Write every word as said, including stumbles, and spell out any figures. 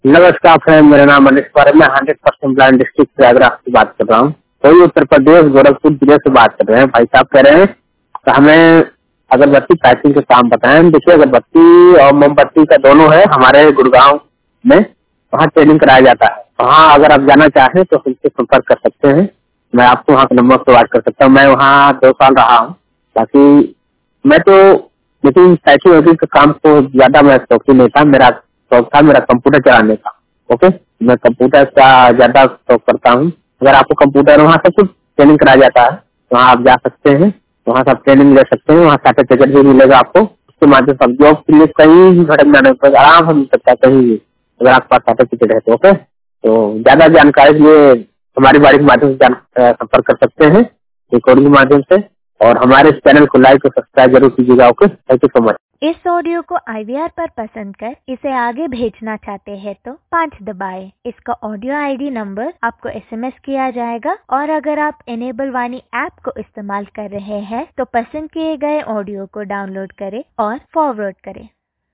नमस्कार फ्रेंड, मेरा नाम अनिश कुमार है। मैं hundred percent blind district Prayagraj से बात कर रहा हूँ। वही उत्तर प्रदेश गोरखपुर जिले से बात कर रहे हैं। भाई साहब कह रहे हैं तो हमें अगरबत्ती पैकिंग के काम बताएं। देखिए, अगरबत्ती और मोमबत्ती का दोनों है हमारे गुड़गांव में, वहाँ ट्रेनिंग कराया जाता है। वहाँ अगर आप जाना चाहें तो हमसे संपर्क कर सकते हैं। मैं आपको वहाँ का नंबर प्रोवाइड कर सकता हूँ। मैं वहाँ दो साल रहा हूँ। बाकी मैं तो लेकिन पैकिंग वैकिंग का काम को ज्यादा मैं शौकीन नहीं था। मेरा शौक था मेरा कंप्यूटर चलाने का। ओके, मैं कंप्यूटर का ज्यादा शौक करता हूँ। अगर आपको कंप्यूटर वहाँ सब कुछ ट्रेनिंग कराया जाता है, वहाँ आप जा सकते हैं। वहाँ सब ट्रेनिंग ले सकते हैं। वहाँ सर्टिफिकेट भी मिलेगा आपको। उसके माध्यम से जॉब के लिए कहीं भी भटक जाने पर आराम से मिल सकता है, कहीं भी, अगर आपके पास सर्टिफिकेट है तो। ओके, तो ज्यादा जानकारी के लिए हमारी बाड़ी के माध्यम से जान- अ, संपर्क कर सकते हैं, रिकॉर्डिंग के माध्यम से। और हमारे इस चैनल को लाइक और सब्सक्राइब जरूर कीजिएगा। Okay, thank you so much. इस ऑडियो को आई वी आर पर पसंद कर इसे आगे भेजना चाहते हैं तो पाँच दबाएं। इसका ऑडियो आई डी नंबर आपको एस एम एस किया जाएगा। और अगर आप इनेबल वाणी ऐप को इस्तेमाल कर रहे हैं तो पसंद किए गए ऑडियो को डाउनलोड करें और फॉरवर्ड करें।